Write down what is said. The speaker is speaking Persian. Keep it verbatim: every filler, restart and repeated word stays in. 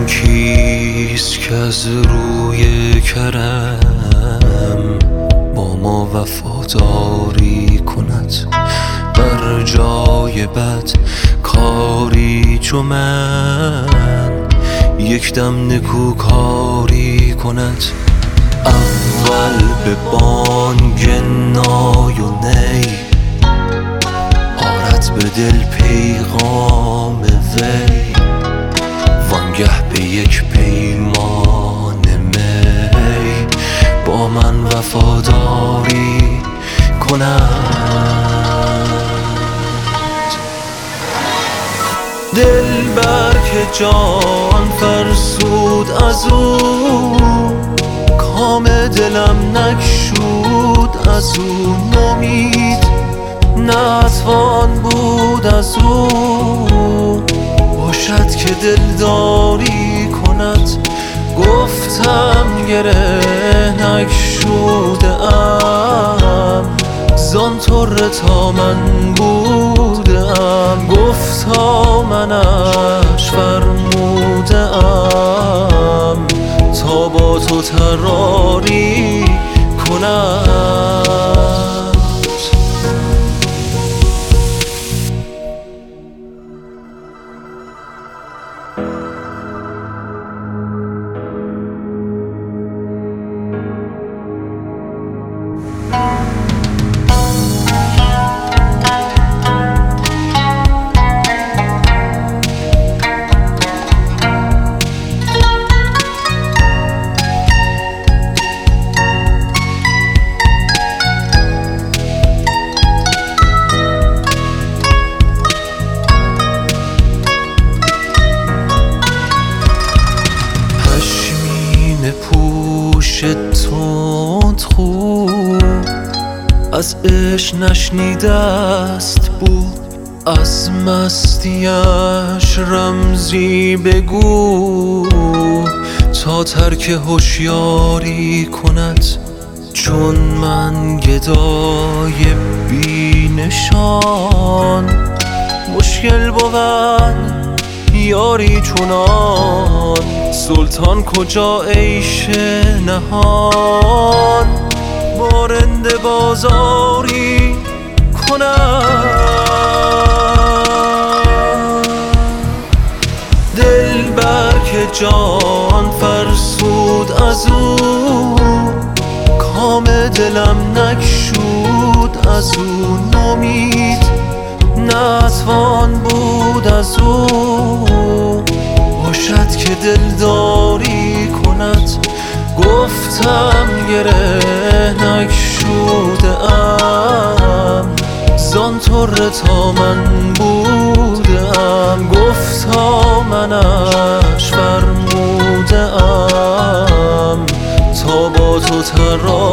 کیست که از روی کرم با ما وفاداری کند، بر جای بد کاری چو من یک دم نکوکاری کند. اول به بانگ نای و نی آرد به دل پیغام وی، وانگه به یک پیمان می با من وفاداری کند. دلبر که جان فرسود از او، کام دلم نگشود از او، نومید نتوان بود از او. باشد که دلداری کند، گفتم گره نگشوده ام، زان طره تا من بوده ام. گفتا منش فرموده ام تا با تو تراری کند. پوش تند خوب از عشق نشنیده است بود، از مستیش رمزی بگو تا ترک هوشیاری کند. چون من گدای بی نشان مشکل بود یاری چونان، سلطان کجا عیش نهان بارنده بازاری کند. دلبر که جان فرسود از او، کام دلم نگشود از او، نومید نتوان بود از او. باشد که دلداری کند، گفتم گره نگشوده ام، زان طره تا من بوده ام. گفتا منش فرموده ام تا با تو تراری